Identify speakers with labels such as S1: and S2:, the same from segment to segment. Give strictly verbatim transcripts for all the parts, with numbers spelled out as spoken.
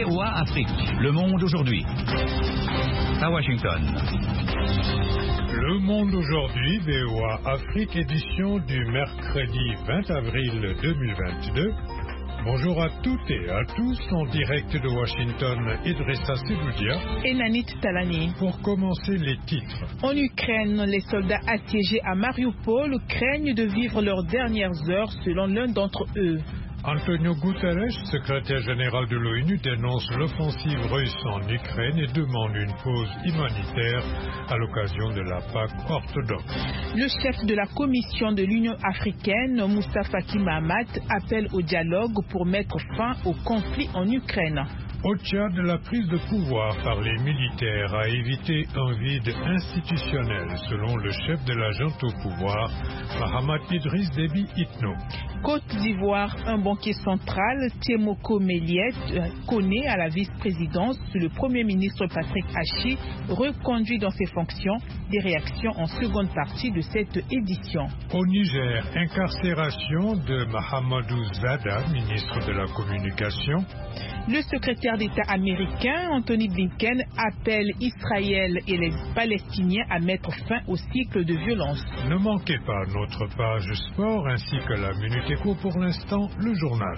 S1: O A Afrique. Le monde aujourd'hui. À Washington.
S2: Le monde aujourd'hui, V O A Afrique, édition du mercredi vingt avril deux mille vingt-deux. Bonjour à toutes et à tous, en direct de Washington, Idrissa Sedoudia
S3: et Nanit Talani.
S2: Pour commencer, les titres.
S3: En Ukraine, les soldats assiégés à Mariupol craignent de vivre leurs dernières heures, selon l'un d'entre eux.
S2: Antonio Guterres, secrétaire général de l'ONU, dénonce l'offensive russe en Ukraine et demande une pause humanitaire à l'occasion de la Pâque orthodoxe.
S3: Le chef de la Commission de l'Union africaine, Moussa Faki Mahamat, appelle au dialogue pour mettre fin au conflit en Ukraine.
S2: Au Tchad, la prise de pouvoir par les militaires a évité un vide institutionnel, selon le chef de la junte au pouvoir, Mahamat Idriss Déby Itno.
S3: Côte d'Ivoire, un banquier central, Tiemoko Méliet, connaît à la vice-présidence le Premier ministre Patrick Hachi, reconduit dans ses fonctions. Des réactions en seconde partie de cette édition.
S2: Au Niger, incarcération de Mahamadou Zada, ministre de la Communication.
S3: Le secrétaire d'État américain, Anthony Blinken, appelle Israël et les Palestiniens à mettre fin au cycle de violence.
S2: Ne manquez pas notre page sport ainsi que la Minute Éco. Pour l'instant, le journal.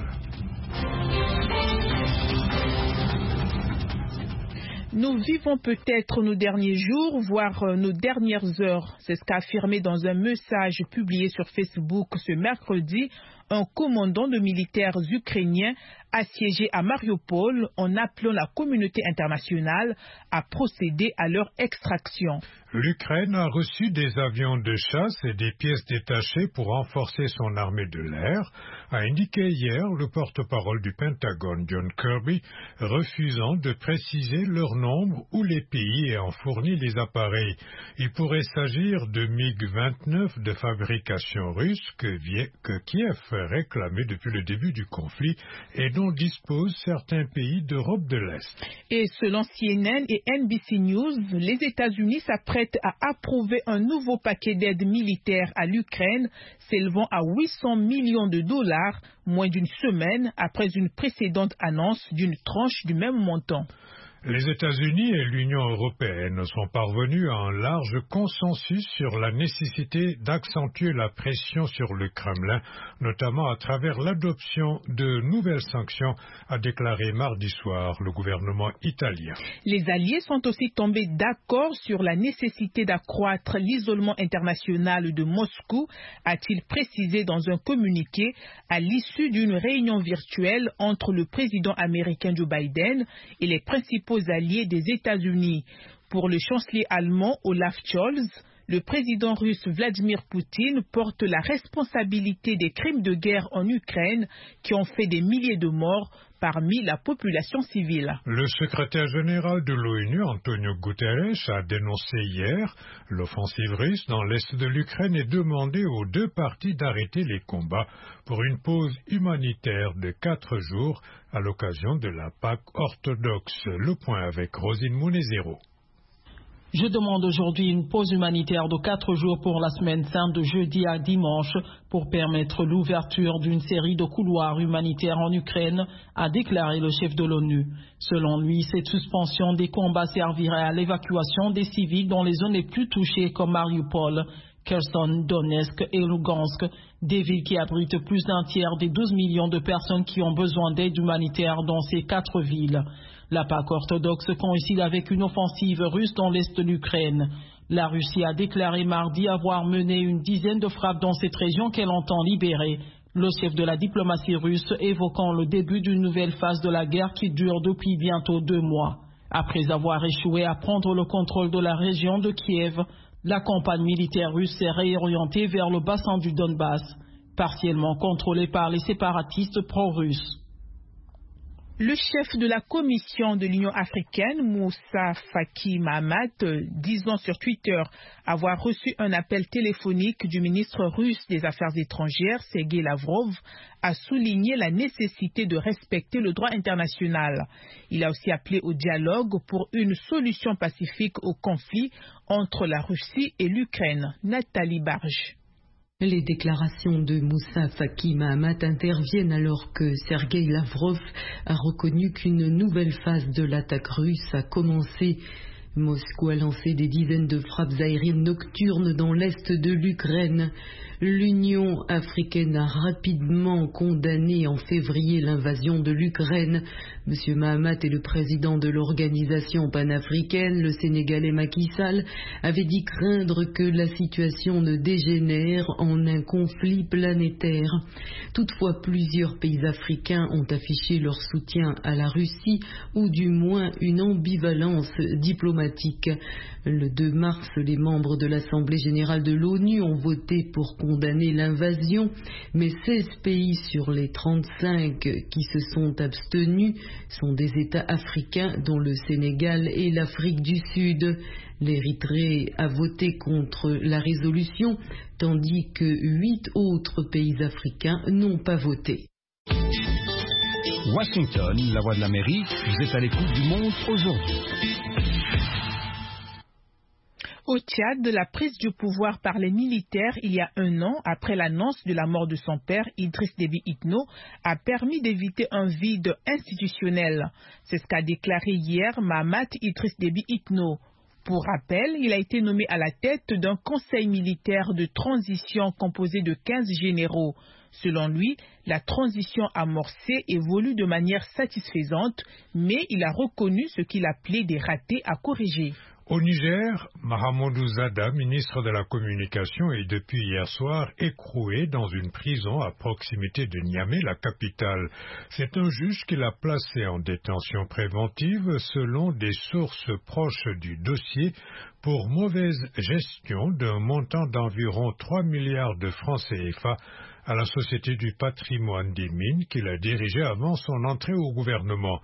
S3: Nous vivons peut-être nos derniers jours, voire nos dernières heures. C'est ce qu'a affirmé dans un message publié sur Facebook ce mercredi un commandant de militaires ukrainiens assiégés à Mariupol en appelant la communauté internationale à procéder à leur extraction.
S2: L'Ukraine a reçu des avions de chasse et des pièces détachées pour renforcer son armée de l'air, a indiqué hier le porte-parole du Pentagone, John Kirby, refusant de préciser leur nombre ou les pays ayant fourni les appareils. Il pourrait s'agir de MiG vingt-neuf de fabrication russe que, que Kiev réclamé depuis le début du conflit et dont disposent certains pays d'Europe de l'Est.
S3: Et selon C N N et N B C News, les États-Unis s'apprêtent à approuver un nouveau paquet d'aide militaire à l'Ukraine s'élevant à huit cents millions de dollars, moins d'une semaine après une précédente annonce d'une tranche du même montant.
S2: Les États-Unis et l'Union européenne sont parvenus à un large consensus sur la nécessité d'accentuer la pression sur le Kremlin, notamment à travers l'adoption de nouvelles sanctions, a déclaré mardi soir le gouvernement italien.
S3: Les alliés sont aussi tombés d'accord sur la nécessité d'accroître l'isolement international de Moscou, a-t-il précisé dans un communiqué à l'issue d'une réunion virtuelle entre le président américain Joe Biden et les principaux alliés des États-Unis. Pour le chancelier allemand Olaf Scholz, le président russe Vladimir Poutine porte la responsabilité des crimes de guerre en Ukraine qui ont fait des milliers de morts parmi la population civile.
S2: Le secrétaire général de l'ONU, Antonio Guterres, a dénoncé hier l'offensive russe dans l'est de l'Ukraine et demandé aux deux parties d'arrêter les combats pour une pause humanitaire de quatre jours à l'occasion de la Pâque orthodoxe. Le point avec Rosine Mounezero.
S4: Je demande aujourd'hui une pause humanitaire de quatre jours pour la semaine sainte de jeudi à dimanche pour permettre l'ouverture d'une série de couloirs humanitaires en Ukraine, a déclaré le chef de l'ONU. Selon lui, cette suspension des combats servirait à l'évacuation des civils dans les zones les plus touchées comme Mariupol, Kherson, Donetsk et Lugansk, des villes qui abritent plus d'un tiers des douze millions de personnes qui ont besoin d'aide humanitaire dans ces quatre villes. La Pâque orthodoxe coïncide avec une offensive russe dans l'est de l'Ukraine. La Russie a déclaré mardi avoir mené une dizaine de frappes dans cette région qu'elle entend libérer. Le chef de la diplomatie russe évoquant le début d'une nouvelle phase de la guerre qui dure depuis bientôt deux mois. Après avoir échoué à prendre le contrôle de la région de Kiev, la campagne militaire russe s'est réorientée vers le bassin du Donbass, partiellement contrôlé par les séparatistes pro-russes.
S3: Le chef de la Commission de l'Union africaine, Moussa Faki Mahamat, disant sur Twitter avoir reçu un appel téléphonique du ministre russe des Affaires étrangères, Sergei Lavrov, a souligné la nécessité de respecter le droit international. Il a aussi appelé au dialogue pour une solution pacifique au conflit entre la Russie et l'Ukraine. Nathalie Barge.
S5: Les déclarations de Moussa Faki Mahamat interviennent alors que Sergueï Lavrov a reconnu qu'une nouvelle phase de l'attaque russe a commencé. Moscou a lancé des dizaines de frappes aériennes nocturnes dans l'est de l'Ukraine. L'Union africaine a rapidement condamné en février l'invasion de l'Ukraine. Monsieur Mahamat et le président de l'organisation panafricaine, le Sénégalais Macky Sall, avaient dit craindre que la situation ne dégénère en un conflit planétaire. Toutefois, plusieurs pays africains ont affiché leur soutien à la Russie, ou du moins une ambivalence diplomatique. Le deux mars, les membres de l'Assemblée générale de l'ONU ont voté pour condamner l'invasion, mais seize pays sur les trente-cinq qui se sont abstenus sont des États africains, dont le Sénégal et l'Afrique du Sud. L'Érythrée a voté contre la résolution, tandis que huit autres pays africains n'ont pas voté.
S1: Washington, la voix de l'Amérique, vous êtes à l'écoute du monde aujourd'hui.
S3: Au Tchad, la prise du pouvoir par les militaires il y a un an, après l'annonce de la mort de son père, Idriss Déby Itno, a permis d'éviter un vide institutionnel. C'est ce qu'a déclaré hier Mahamat Idriss Déby Itno. Pour rappel, il a été nommé à la tête d'un conseil militaire de transition composé de quinze généraux. Selon lui, la transition amorcée évolue de manière satisfaisante, mais il a reconnu ce qu'il appelait des ratés à corriger.
S2: Au Niger, Mahamadou Zada, ministre de la Communication, est depuis hier soir écroué dans une prison à proximité de Niamey, la capitale. C'est un juge qui l'a placé en détention préventive selon des sources proches du dossier pour mauvaise gestion d'un montant d'environ trois milliards de francs C F A à la Société du patrimoine des mines qu'il a dirigée avant son entrée au gouvernement.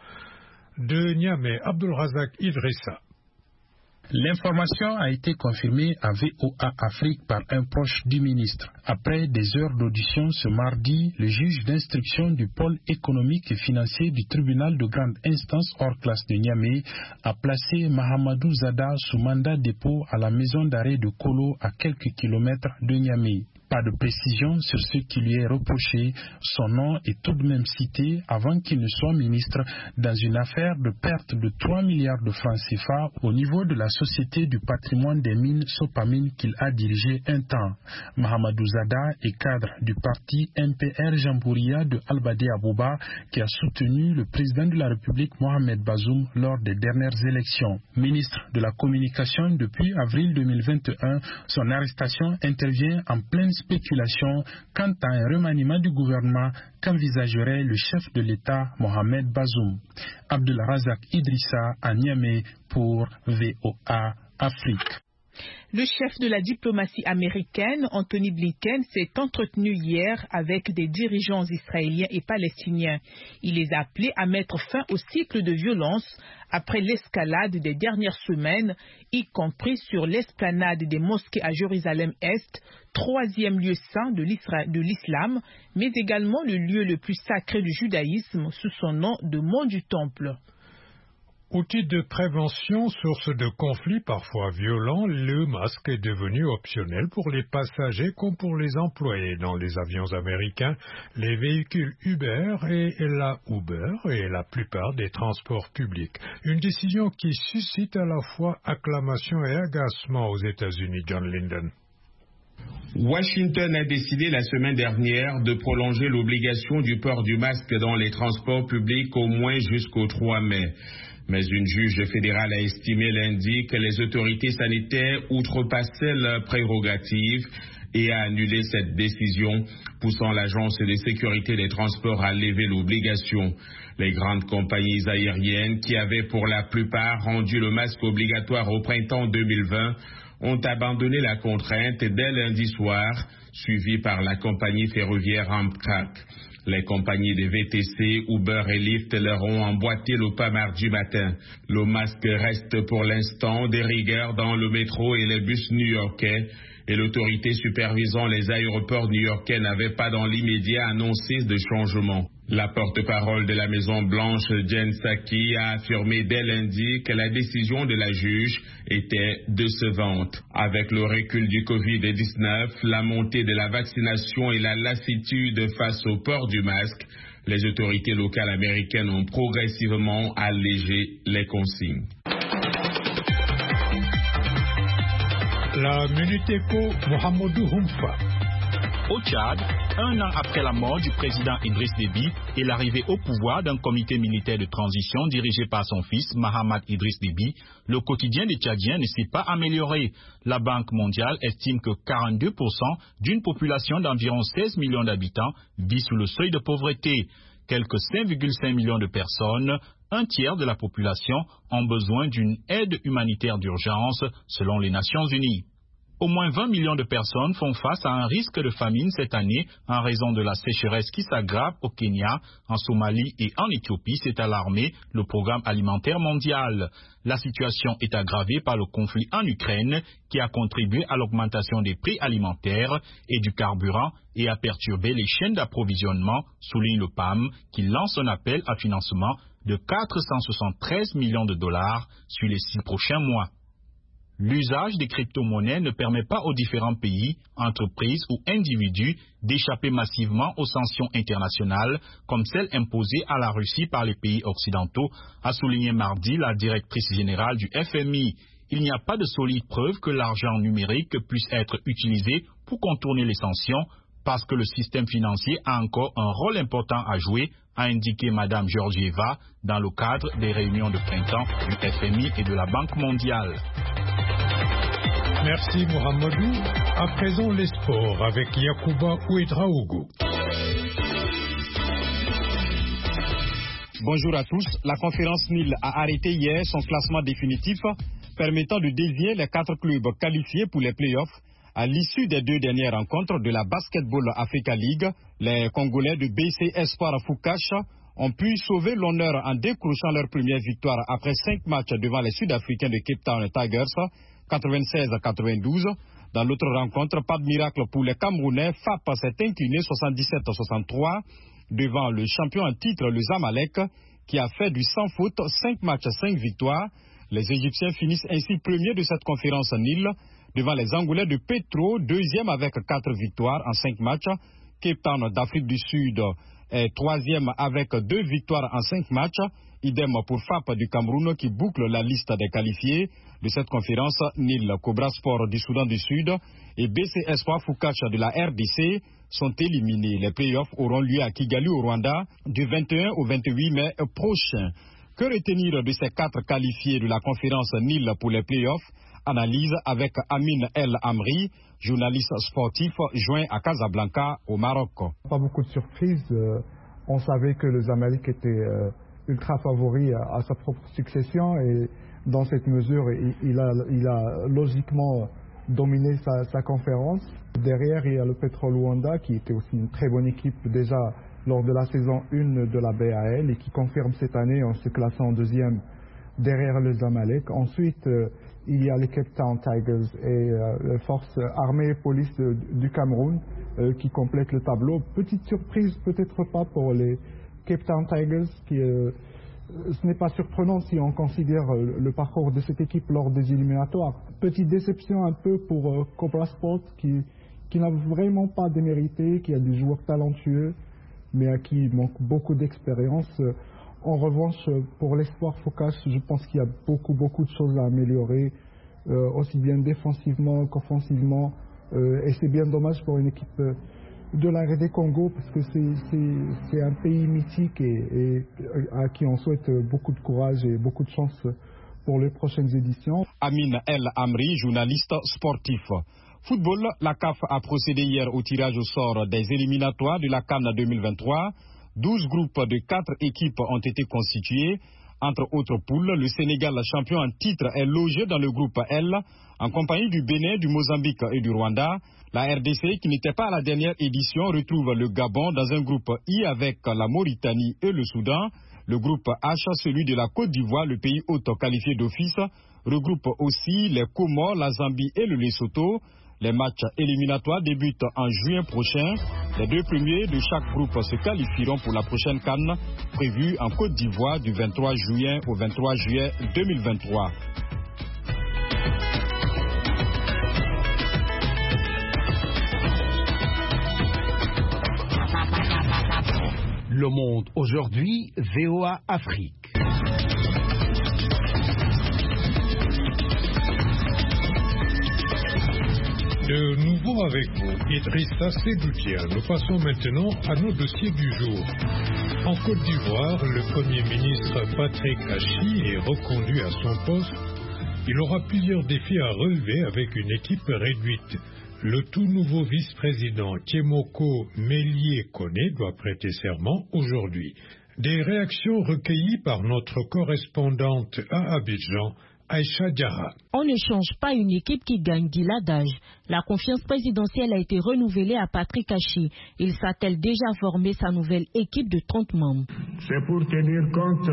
S2: De Niamey, Abdulrazak Idrissa.
S6: L'information a été confirmée à V O A Afrique par un proche du ministre. Après des heures d'audition ce mardi, le juge d'instruction du pôle économique et financier du tribunal de grande instance hors classe de Niamey a placé Mahamadou Zada sous mandat de dépôt à la maison d'arrêt de Kolo à quelques kilomètres de Niamey. Pas de précision sur ce qui lui est reproché. Son nom est tout de même cité avant qu'il ne soit ministre dans une affaire de perte de trois milliards de francs C F A au niveau de la Société du patrimoine des mines Sopamine qu'il a dirigé un temps. Mahamadou Zada est cadre du parti M P R Jamhouria de Albade Abouba qui a soutenu le président de la République Mohamed Bazoum lors des dernières élections. Ministre de la Communication depuis avril deux mille vingt et un, son arrestation intervient en pleine spéculation quant à un remaniement du gouvernement qu'envisagerait le chef de l'État Mohamed Bazoum. Abdulrazak Idrissa à Niamey pour V O A Afrique.
S3: Le chef de la diplomatie américaine, Anthony Blinken, s'est entretenu hier avec des dirigeants israéliens et palestiniens. Il les a appelés à mettre fin au cycle de violence après l'escalade des dernières semaines, y compris sur l'esplanade des mosquées à Jérusalem-Est, troisième lieu saint de l'islam, mais également le lieu le plus sacré du judaïsme sous son nom de Mont du Temple.
S2: Outil de prévention, source de conflits parfois violents, le masque est devenu optionnel pour les passagers comme pour les employés dans les avions américains, les véhicules Uber et la Uber et la plupart des transports publics. Une décision qui suscite à la fois acclamation et agacement aux États-Unis. John Linden.
S7: Washington a décidé la semaine dernière de prolonger l'obligation du port du masque dans les transports publics au moins jusqu'au trois mai. Mais une juge fédérale a estimé lundi que les autorités sanitaires outrepassaient leurs prérogatives et a annulé cette décision, poussant l'Agence de sécurité des transports à lever l'obligation. Les grandes compagnies aériennes, qui avaient pour la plupart rendu le masque obligatoire au printemps deux mille vingt, ont abandonné la contrainte dès lundi soir, suivies par la compagnie ferroviaire Amtrak. Les compagnies de V T C, Uber et Lyft leur ont emboîté le pas mardi matin. Le masque reste pour l'instant de rigueur dans le métro et les bus new-yorkais, et l'autorité supervisant les aéroports new-yorkais n'avait pas dans l'immédiat annoncé de changement. La porte-parole de la Maison-Blanche, Jen Psaki, a affirmé dès lundi que la décision de la juge était décevante. Avec le recul du covid dix-neuf, la montée de la vaccination et la lassitude face au port du masque, les autorités locales américaines ont progressivement allégé les consignes.
S2: La Minute Éco, Mohamedou Humfa.
S8: Au Tchad, un an après la mort du président Idriss Déby et l'arrivée au pouvoir d'un comité militaire de transition dirigé par son fils Mahamat Idriss Déby, le quotidien des Tchadiens ne s'est pas amélioré. La Banque mondiale estime que quarante-deux pour cent d'une population d'environ seize millions d'habitants vit sous le seuil de pauvreté. Quelques cinq virgule cinq millions de personnes, un tiers de la population, ont besoin d'une aide humanitaire d'urgence selon les Nations Unies. Au moins vingt millions de personnes font face à un risque de famine cette année en raison de la sécheresse qui s'aggrave au Kenya, en Somalie et en Éthiopie, s'est alarmé le Programme alimentaire mondial. La situation est aggravée par le conflit en Ukraine qui a contribué à l'augmentation des prix alimentaires et du carburant et a perturbé les chaînes d'approvisionnement, souligne le P A M, qui lance un appel à financement de quatre cent soixante-treize millions de dollars sur les six prochains mois. L'usage des crypto-monnaies ne permet pas aux différents pays, entreprises ou individus d'échapper massivement aux sanctions internationales comme celles imposées à la Russie par les pays occidentaux, a souligné mardi la directrice générale du F M I. Il n'y a pas de solides preuves que l'argent numérique puisse être utilisé pour contourner les sanctions parce que le système financier a encore un rôle important à jouer, a indiqué Mme Georgieva dans le cadre des réunions de printemps du F M I et de la Banque mondiale.
S2: Merci Mohamedou. À présent les sports avec Yacouba Ouedraogo.
S9: Bonjour à tous. La conférence N I L a arrêté hier son classement définitif permettant de désigner les quatre clubs qualifiés pour les playoffs à l'issue des deux dernières rencontres de la Basketball Africa League. Les Congolais de B C Espoir Foucache ont pu sauver l'honneur en décrochant leur première victoire après cinq matchs devant les Sud-Africains de Cape Town Tigers, quatre-vingt-seize à quatre-vingt-douze. Dans l'autre rencontre, pas de miracle pour les Camerounais. F A P s'est incliné soixante-dix-sept à soixante-trois devant le champion en titre, le Zamalek, qui a fait du sans faute cinq matchs, cinq victoires. Les Égyptiens finissent ainsi premiers de cette conférence N I L devant les Angolais de Petro, deuxième avec quatre victoires en cinq matchs. Cape Town d'Afrique du Sud est troisième avec deux victoires en cinq matchs. Idem pour F A P du Cameroun qui boucle la liste des qualifiés de cette conférence. N I L, Cobra Sport du Soudan du Sud et B C Espoir Foucache de la R D C sont éliminés. Les playoffs auront lieu à Kigali au Rwanda du vingt et un au vingt-huit mai prochain. Que retenir de ces quatre qualifiés de la conférence N I L pour les playoffs? Analyse avec Amin El Amri, journaliste sportif joint à Casablanca au Maroc.
S10: Pas beaucoup de surprises. Euh, on savait que le Zamalek était euh, ultra favori à, à sa propre succession et dans cette mesure, il, il, a, il a logiquement dominé sa, sa conférence. Derrière, il y a le Petro Luanda qui était aussi une très bonne équipe déjà lors de la saison un de la B A L et qui confirme cette année en se classant deuxième derrière le Zamalek. Ensuite, euh, il y a les Cape Town Tigers et euh, les forces armées et police de, du Cameroun euh, qui complètent le tableau. Petite surprise, peut-être pas pour les Cape Town Tigers, qui, euh, ce n'est pas surprenant si on considère euh, le parcours de cette équipe lors des éliminatoires. Petite déception un peu pour euh, Cobra Sport qui, qui n'a vraiment pas démérité, qui a des joueurs talentueux, mais à qui il manque beaucoup d'expérience. En revanche, pour l'Espoir Foucache, je pense qu'il y a beaucoup, beaucoup de choses à améliorer, euh, aussi bien défensivement qu'offensivement. Euh, et c'est bien dommage pour une équipe de la R D Congo, parce que c'est un pays mythique et, et à qui on souhaite beaucoup de courage et beaucoup de chance pour les prochaines éditions.
S9: Amin El Amri, journaliste sportif. Football, la C A F a procédé hier au tirage au sort des éliminatoires de la CAN deux mille vingt-trois. douze groupes de quatre équipes ont été constitués. Entre autres poules, le Sénégal, champion en titre, est logé dans le groupe L, en compagnie du Bénin, du Mozambique et du Rwanda. La R D C, qui n'était pas à la dernière édition, retrouve le Gabon dans un groupe I avec la Mauritanie et le Soudan. Le groupe H, celui de la Côte d'Ivoire, le pays hôte qualifié d'office, regroupe aussi les Comores, la Zambie et le Lesotho. Les matchs éliminatoires débutent en juin prochain. Les deux premiers de chaque groupe se qualifieront pour la prochaine CAN prévue en Côte d'Ivoire du vingt-trois juin au vingt-trois juillet deux mille vingt-trois.
S11: Le Monde aujourd'hui, V O A Afrique.
S2: De nouveau avec vous, Idrissa Seloudia. Nous passons maintenant à nos dossiers du jour. En Côte d'Ivoire, le Premier ministre Patrick Achi est reconduit à son poste. Il aura plusieurs défis à relever avec une équipe réduite. Le tout nouveau vice-président Tiemoko Mélié Koné doit prêter serment aujourd'hui. Des réactions recueillies par notre correspondante à Abidjan, Aïcha Diarra.
S12: On ne change pas une équipe qui gagne, dit l'adage. La confiance présidentielle a été renouvelée à Patrick Achi. Il s'attelle déjà à former sa nouvelle équipe de trente membres.
S13: C'est pour tenir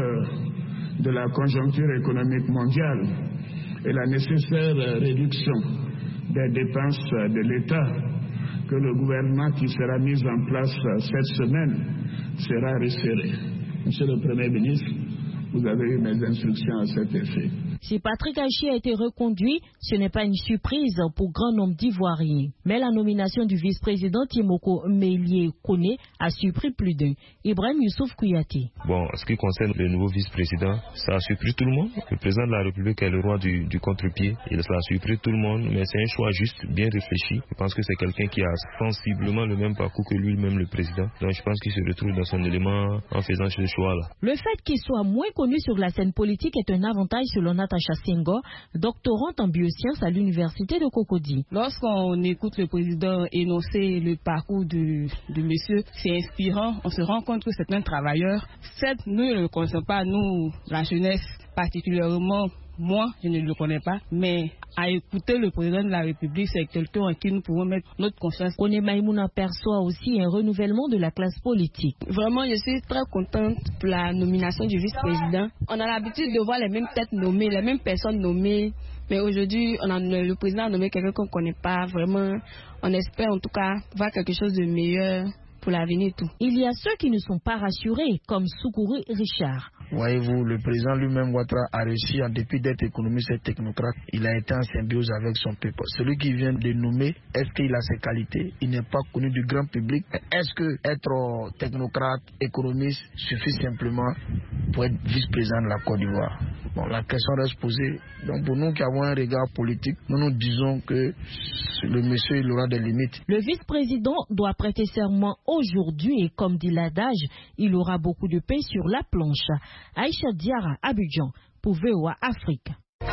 S13: compte de la conjoncture économique mondiale et la nécessaire réduction des dépenses de l'État que le gouvernement qui sera mis en place cette semaine sera resserré. Monsieur le Premier ministre, vous avez eu mes instructions à cet effet.
S12: Si Patrick Achi a été reconduit, ce n'est pas une surprise pour grand nombre d'Ivoiriens. Mais la nomination du vice-président Tiemoko Mélié Koné a surpris plus d'un. Ibrahim Youssouf Kouyaté.
S14: Bon, en ce qui concerne le nouveau vice-président, ça a surpris tout le monde. Le président de la République est le roi du, du contre-pied. Et ça a surpris tout le monde, mais c'est un choix juste, bien réfléchi. Je pense que c'est quelqu'un qui a sensiblement le même parcours que lui-même, le président. Donc je pense qu'il se retrouve dans son élément en faisant ce choix-là.
S12: Le fait qu'il soit moins connu sur la scène politique est un avantage selon Natacha Senghor, doctorante en biosciences à l'université de Cocody.
S15: Lorsqu'on écoute le président énoncer le parcours de, de monsieur, c'est inspirant. On se rend compte que c'est un travailleur. Certes, nous ne le connaissons pas, nous, la jeunesse particulièrement. Moi, je ne le connais pas, mais à écouter le président de la République, c'est quelqu'un en qui nous pouvons mettre notre confiance.
S12: Koné Maïmouna perçoit aussi un renouvellement de la classe politique.
S15: Vraiment, je suis très contente pour la nomination du vice-président. On a l'habitude de voir les mêmes têtes nommées, les mêmes personnes nommées, mais aujourd'hui, on a, le président a nommé quelqu'un qu'on ne connaît pas. Vraiment, on espère en tout cas voir quelque chose de meilleur pour l'avenir et tout.
S12: Il y a ceux qui ne sont pas rassurés, comme Soukourou Richard.
S16: Voyez-vous, le président lui-même, Ouattara, a réussi, en dépit d'être économiste et technocrate, il a été en symbiose avec son peuple. Celui qui vient de nommer, est-ce qu'il a ses qualités? Il n'est pas connu du grand public. Est-ce que être technocrate, économiste, suffit simplement pour être vice-président de la Côte d'Ivoire? Bon, la question reste posée. Donc pour nous qui avons un regard politique, nous nous disons que le monsieur, il aura des limites.
S12: Le vice-président doit prêter serment aujourd'hui et comme dit l'adage, il aura beaucoup de paix sur la planche. Aïcha Diarra, Abidjan, pour V O A Afrique.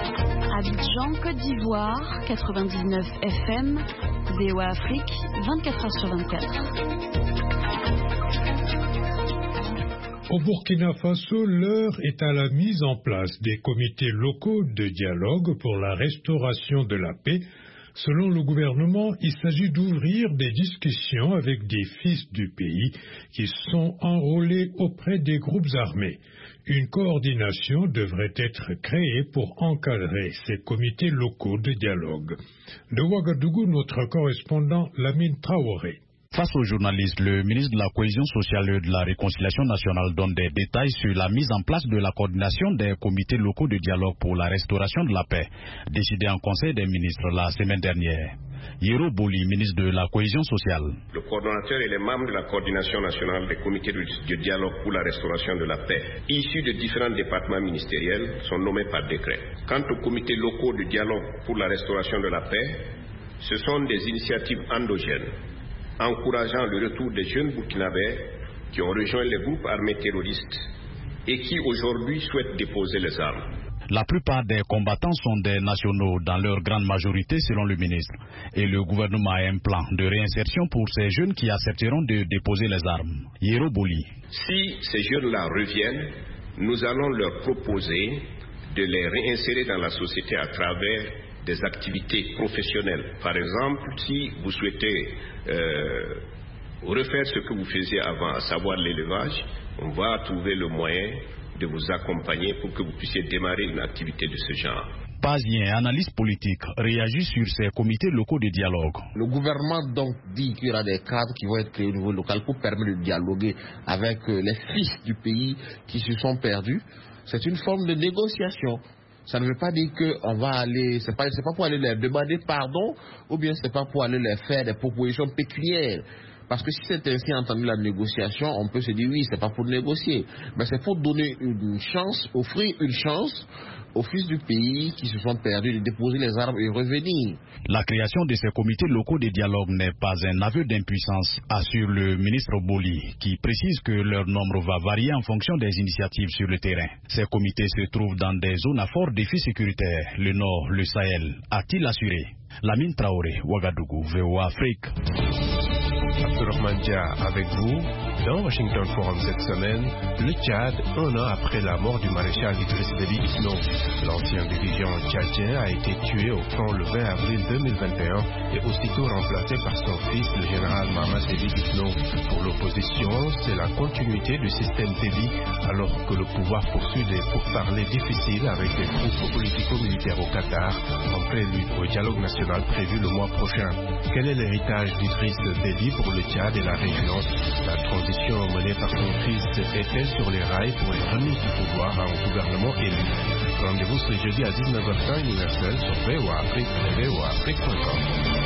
S17: Abidjan, Côte d'Ivoire, quatre-vingt-dix-neuf F M, V O A Afrique, vingt-quatre heures sur vingt-quatre.
S2: Au Burkina Faso, l'heure est à la mise en place des comités locaux de dialogue pour la restauration de la paix. Selon le gouvernement, il s'agit d'ouvrir des discussions avec des fils du pays qui sont enrôlés auprès des groupes armés. Une coordination devrait être créée pour encadrer ces comités locaux de dialogue. De Ouagadougou, notre correspondant Lamine Traoré.
S8: Face aux journalistes, le ministre de la Cohésion sociale et de la Réconciliation nationale donne des détails sur la mise en place de la coordination des comités locaux de dialogue pour la restauration de la paix, décidée en Conseil des ministres la semaine dernière. Yero Boli, ministre de la Cohésion sociale.
S18: Le coordonnateur et les membres de la coordination nationale des comités de dialogue pour la restauration de la paix, issus de différents départements ministériels, sont nommés par décret. Quant aux comités locaux de dialogue pour la restauration de la paix, ce sont des initiatives endogènes, encourageant le retour des jeunes burkinabés qui ont rejoint les groupes armés terroristes et qui aujourd'hui souhaitent déposer les armes.
S8: La plupart des combattants sont des nationaux, dans leur grande majorité selon le ministre. Et le gouvernement a un plan de réinsertion pour ces jeunes qui accepteront de déposer les armes. Yero Boli.
S18: Si ces jeunes-là reviennent, nous allons leur proposer de les réinsérer dans la société à travers des activités professionnelles. Par exemple, si vous souhaitez euh, refaire ce que vous faisiez avant, à savoir l'élevage, on va trouver le moyen de vous accompagner pour que vous puissiez démarrer une activité de ce genre.
S8: Bazien, analyste politique, réagit sur ces comités locaux de dialogue.
S19: Le gouvernement donc dit qu'il y aura des cadres qui vont être créés au niveau local pour permettre de dialoguer avec les fils du pays qui se sont perdus. C'est une forme de négociation. Ça ne veut pas dire qu'on va aller, c'est pas, c'est pas pour aller leur demander pardon, ou bien c'est pas pour aller leur faire des propositions pécuniaires. Parce que si c'est ainsi entendu la négociation, on peut se dire oui, c'est pas pour négocier. Mais c'est pour donner une chance, offrir une chance aux fils du pays qui se sont perdus de déposer les armes et revenir.
S8: La création de ces comités locaux de dialogue n'est pas un aveu d'impuissance, assure le ministre Boli, qui précise que leur nombre va varier en fonction des initiatives sur le terrain. Ces comités se trouvent dans des zones à fort défi sécuritaire, le Nord, le Sahel, a-t-il assuré. Lamine Traoré, Ouagadougou, V O A Afrique.
S20: Abdourahmane Dia avec vous. Dans Washington Forum cette semaine, le Tchad, un an après la mort du maréchal Idriss Déby Itno. L'ancien dirigeant tchadien a été tué au front le vingt avril deux mille vingt et un et aussitôt remplacé par son fils, le général Mahamat Déby Itno. Pour l'opposition, c'est la continuité du système Déby alors que le pouvoir poursuit des pourparlers difficiles avec les troupes politico-militaires au Qatar en prélude au dialogue national prévu le mois prochain. Quel est l'héritage d'Idriss Déby pour le Tchad et la région? La transition menée par son fils est-elle sur les rails pour les remis du pouvoir à un gouvernement élu? Rendez-vous ce jeudi à dix-neuf heures temps universel sur V O A Afrique et V O A Afrique point com.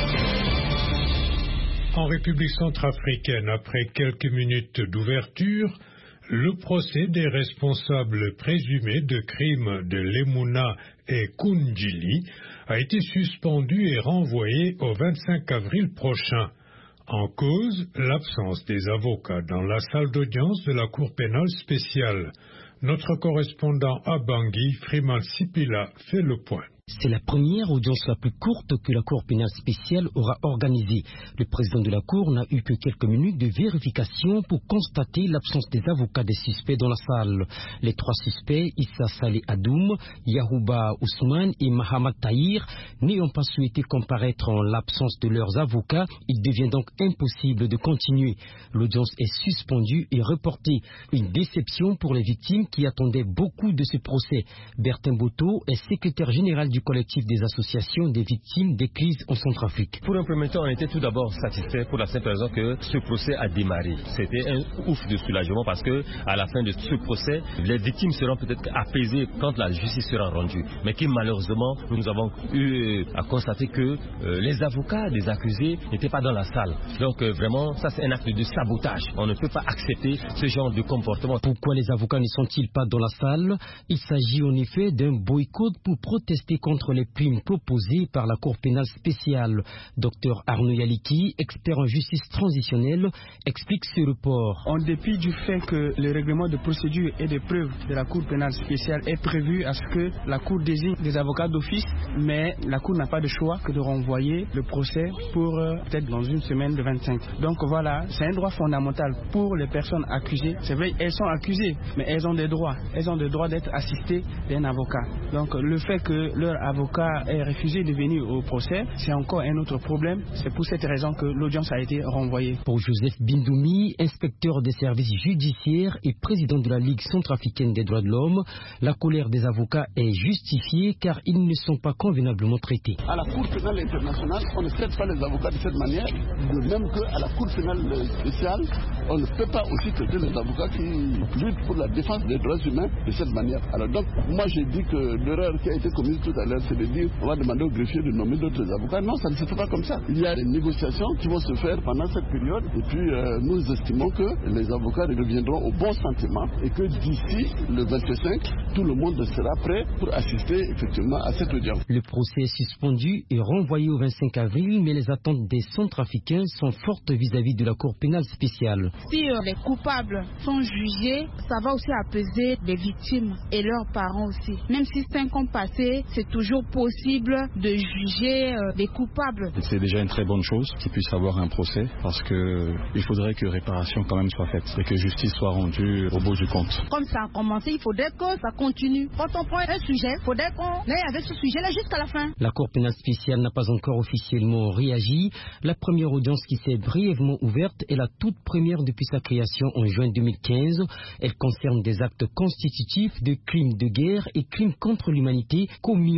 S2: En République centrafricaine, après quelques minutes d'ouverture, le procès des responsables présumés de crimes de Lemuna et Kundjili a été suspendu et renvoyé au vingt-cinq avril prochain. En cause, l'absence des avocats dans la salle d'audience de la Cour pénale spéciale. Notre correspondant à Bangui, Freeman Sipila, fait le point.
S21: C'est la première audience la plus courte que la Cour pénale spéciale aura organisée. Le président de la Cour n'a eu que quelques minutes de vérification pour constater l'absence des avocats des suspects dans la salle. Les trois suspects, Issa Saleh Adoum, Yahouba Ousmane et Mahamad Tahir, n'ayant pas souhaité comparaître en l'absence de leurs avocats, il devient donc impossible de continuer. L'audience est suspendue et reportée. Une déception pour les victimes qui attendaient beaucoup de ce procès. Bertin Boto est secrétaire général du collectif des associations des victimes d'églises en Centrafrique.
S22: Pour un premier temps, on était tout d'abord satisfait pour la simple raison que ce procès a démarré. C'était un ouf de soulagement parce que à la fin de ce procès, les victimes seront peut-être apaisées quand la justice sera rendue. Mais que malheureusement, nous avons eu à constater que euh, les avocats des accusés n'étaient pas dans la salle. Donc euh, vraiment, ça c'est un acte de sabotage. On ne peut pas accepter ce genre de comportement.
S21: Pourquoi les avocats ne sont-ils pas dans la salle? Il s'agit en effet d'un boycott pour protester contre les primes proposées par la Cour pénale spéciale. Docteur Arnaud Yaliki, expert en justice transitionnelle, explique ce report.
S23: En dépit du fait que le règlement de procédure et de preuve de la Cour pénale spéciale est prévu à ce que la Cour désigne des avocats d'office, mais la Cour n'a pas de choix que de renvoyer le procès pour euh, peut-être dans une semaine de vingt-cinq. Donc voilà, c'est un droit fondamental pour les personnes accusées. C'est vrai, elles sont accusées, mais elles ont des droits. Elles ont le droit d'être assistées d'un avocat. Donc le fait que leur avocat ait refusé de venir au procès, c'est encore un autre problème. C'est pour cette raison que l'audience a été renvoyée.
S21: Pour Joseph Bindoumi, inspecteur des services judiciaires et président de la Ligue centrafricaine des droits de l'homme, la colère des avocats est justifiée car ils ne sont pas convenablement traités.
S24: À la Cour pénale internationale, on ne traite pas les avocats de cette manière, de même qu'à la Cour pénale spéciale, on ne peut pas aussi traiter les avocats qui luttent pour la défense des droits humains de cette manière. Alors donc, moi j'ai dit que l'erreur qui a été commise tout à l'heure, c'est de dire on va demander au greffier de nommer d'autres avocats. Non, ça ne se fait pas comme ça. Il y a des négociations qui vont se faire pendant cette période et puis euh, nous estimons que les avocats reviendront au bon sentiment et que d'ici le vingt-cinq, tout le monde sera prêt pour assister effectivement à cette audience.
S21: Le procès est suspendu et renvoyé au vingt-cinq avril, mais les attentes des Centrafricains sont fortes vis-à-vis de la Cour pénale spéciale.
S25: Si euh, les coupables sont jugés, ça va aussi apaiser les victimes et leurs parents aussi. Même si cinq ans passés, c'est toujours possible de juger euh, les coupables.
S26: C'est déjà une très bonne chose qu'ils puissent avoir un procès parce que il faudrait que réparation quand même soit faite et que justice soit rendue au bout du compte.
S25: Comme ça a commencé, il faudrait que ça continue. Quand on prend un sujet, il faudrait qu'on aille avec ce sujet-là jusqu'à la fin.
S21: La Cour pénale spéciale n'a pas encore officiellement réagi. La première audience qui s'est brièvement ouverte est la toute première depuis sa création en juin deux mille quinze. Elle concerne des actes constitutifs de crimes de guerre et crimes contre l'humanité commis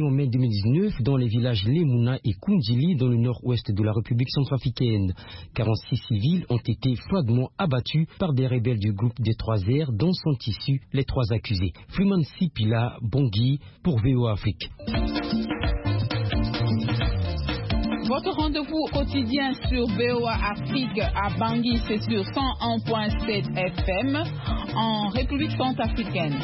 S21: en mai deux mille dix-neuf dans les villages Lemuna et Kundjili dans le nord-ouest de la République centrafricaine. quarante-six civils ont été froidement abattus par des rebelles du groupe des trois R dont sont issus les trois accusés. Freeman Sipila Bongui pour V O A Afrique.
S1: Votre rendez-vous quotidien sur V O A Afrique à Bangui, c'est sur cent un point sept F M en République centrafricaine.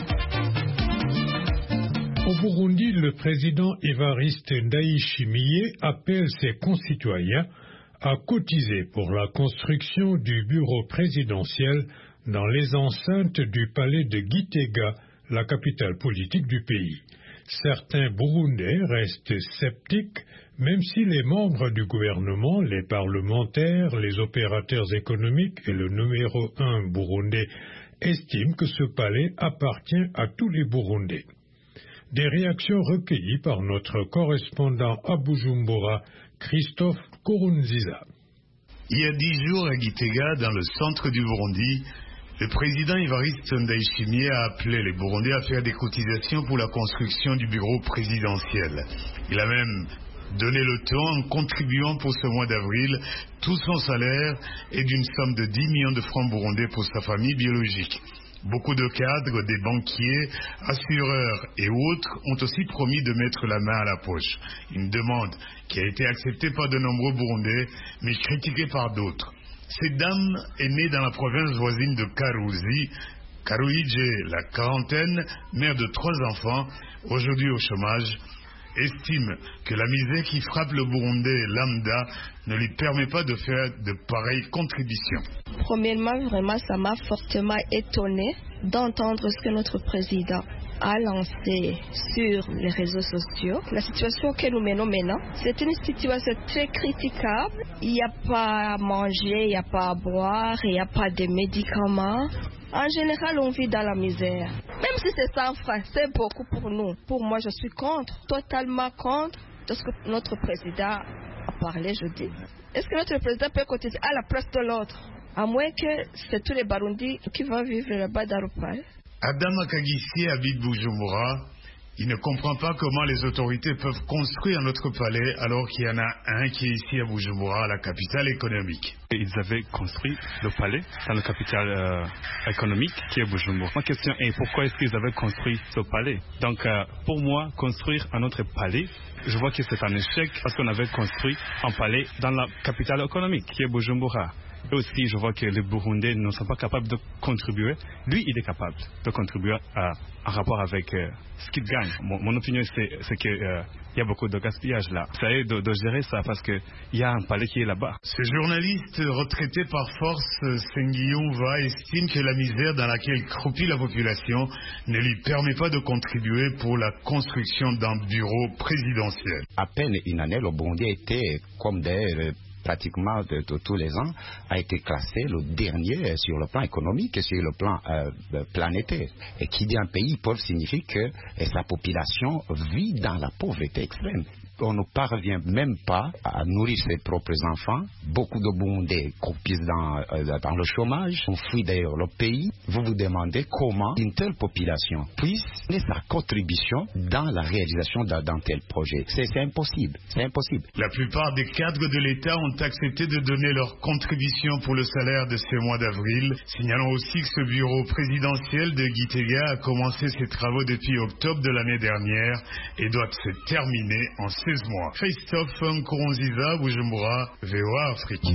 S2: Au Burundi, le président Évariste Ndayishimiye appelle ses concitoyens à cotiser pour la construction du bureau présidentiel dans les enceintes du palais de Gitega, la capitale politique du pays. Certains Burundais restent sceptiques, même si les membres du gouvernement, les parlementaires, les opérateurs économiques et le numéro un burundais estiment que ce palais appartient à tous les Burundais. Des réactions recueillies par notre correspondant à Bujumbura, Christophe Kurunziza.
S3: Il y a dix jours à Gitega, dans le centre du Burundi, le président Évariste Ndayishimiye a appelé les Burundais à faire des cotisations pour la construction du bureau présidentiel. Il a même donné le ton en contribuant pour ce mois d'avril tout son salaire et d'une somme de dix millions de francs burundais pour sa famille biologique. Beaucoup de cadres, des banquiers, assureurs et autres ont aussi promis de mettre la main à la poche. Une demande qui a été acceptée par de nombreux Burundais, mais critiquée par d'autres. Cette dame est née dans la province voisine de Karuzi. Karuidje, la quarantaine, mère de trois enfants, aujourd'hui au chômage, estime que la misère qui frappe le Burundais lambda ne lui permet pas de faire de pareilles contributions.
S4: Premièrement, vraiment, ça m'a fortement étonné d'entendre ce que notre président a lancé sur les réseaux sociaux. La situation que nous menons maintenant, c'est une situation très critiquable. Il n'y a pas à manger, il n'y a pas à boire, il n'y a pas de médicaments. En général, on vit dans la misère. Même si c'est cent francs, c'est beaucoup pour nous. Pour moi, je suis contre, totalement contre de ce que notre président a parlé, je dis. Est-ce que notre président peut cotiser à la place de l'autre? À moins que c'est tous les Barundis qui vont vivre là-bas dans le palais.
S3: Adam Akagissi habite Bujumbura. Il ne comprend pas comment les autorités peuvent construire notre palais alors qu'il y en a un qui est ici à Bujumbura, la capitale économique.
S5: Ils avaient construit le palais dans la capitale euh, économique qui est Bujumbura. Ma question est pourquoi est-ce qu'ils avaient construit ce palais? Donc euh, pour moi, construire un autre palais, je vois que c'est un échec parce qu'on avait construit un palais dans la capitale économique qui est Bujumbura. Et aussi, je vois que les Burundais ne sont pas capables de contribuer. Lui, il est capable de contribuer à, en rapport avec euh, ce qu'il gagne. Mon, mon opinion, c'est, c'est qu'il euh, y a beaucoup de gaspillage là. Ça aide de, de gérer ça parce qu'il y a un palais qui est là-bas.
S3: Ce journaliste retraité par force, Sengiumva, estime que la misère dans laquelle croupit la population ne lui permet pas de contribuer pour la construction d'un bureau présidentiel.
S6: À peine une année, le Burundi était comme des... pratiquement de, de tous les ans, a été classé le dernier sur le plan économique et sur le plan euh, planétaire. Et qui dit un pays pauvre signifie que sa population vit dans la pauvreté extrême. On ne parvient même pas à nourrir ses propres enfants. Beaucoup de Burundais croupissent dans, euh, dans le chômage. On fuit d'ailleurs le pays. Vous vous demandez comment une telle population puisse donner sa contribution dans la réalisation d'un, d'un tel projet. C'est, c'est impossible. C'est impossible.
S3: La plupart des cadres de l'État ont accepté de donner leur contribution pour le salaire de ce mois d'avril. Signalons aussi que ce bureau présidentiel de Gitega a commencé ses travaux depuis octobre de l'année dernière et doit se terminer en seize mois. Christophe Nkurunziza, Bujumbura, V O A Afrique.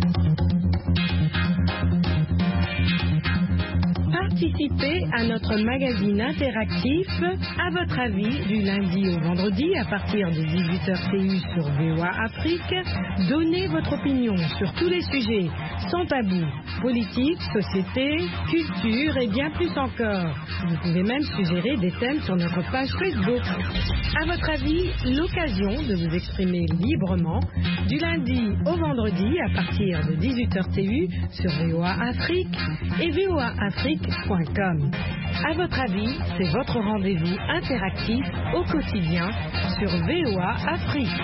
S7: Participez à notre magazine interactif À votre avis du lundi au vendredi à partir de dix-huit heures T U sur V O A Afrique. Donnez votre opinion sur tous les sujets sans tabou, politique, société, culture et bien plus encore. Vous pouvez même suggérer des thèmes sur notre page Facebook. À votre avis, l'occasion de vous exprimer librement du lundi au vendredi à partir de dix-huit heures T U sur V O A Afrique et V O A Afrique point com. À votre avis, c'est votre rendez-vous interactif au quotidien sur V O A Afrique.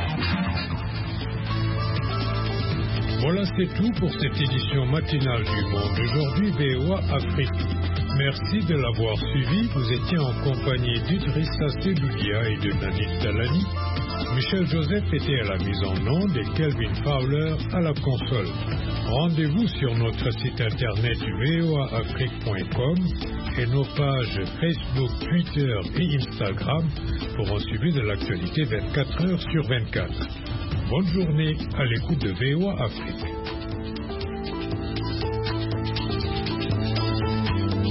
S2: Voilà, c'est tout pour cette édition matinale du Monde d'aujourd'hui V O A Afrique. Merci de l'avoir suivi. Vous étiez en compagnie d'Idrissa Seloudia et de Nadine Talani. Michel Joseph était à la mise en onde et Kelvin Fowler à la console. Rendez-vous sur notre site internet v o a afrique point com et nos pages Facebook, Twitter et Instagram pour en suivre de l'actualité vingt-quatre heures sur vingt-quatre. Bonne journée à l'écoute de V O A Afrique.